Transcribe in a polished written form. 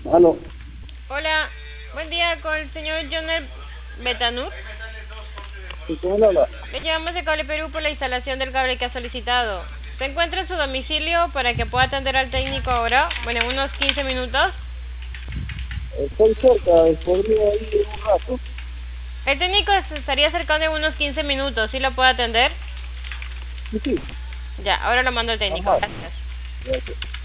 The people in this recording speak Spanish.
Aló. Hola, buen día con el señor Joner Betanur. ¿Y cómo le habla? Le llamamos de Cable Perú por la instalación del cable que ha solicitado. ¿Se encuentra en su domicilio para que pueda atender al técnico ahora? Bueno, en unos 15 minutos. Estoy cerca, podría ir un rato. El técnico se estaría acercando en unos 15 minutos. ¿Sí lo puede atender? Sí, sí, Ya, ahora lo mando al técnico. normal. Gracias. Gracias.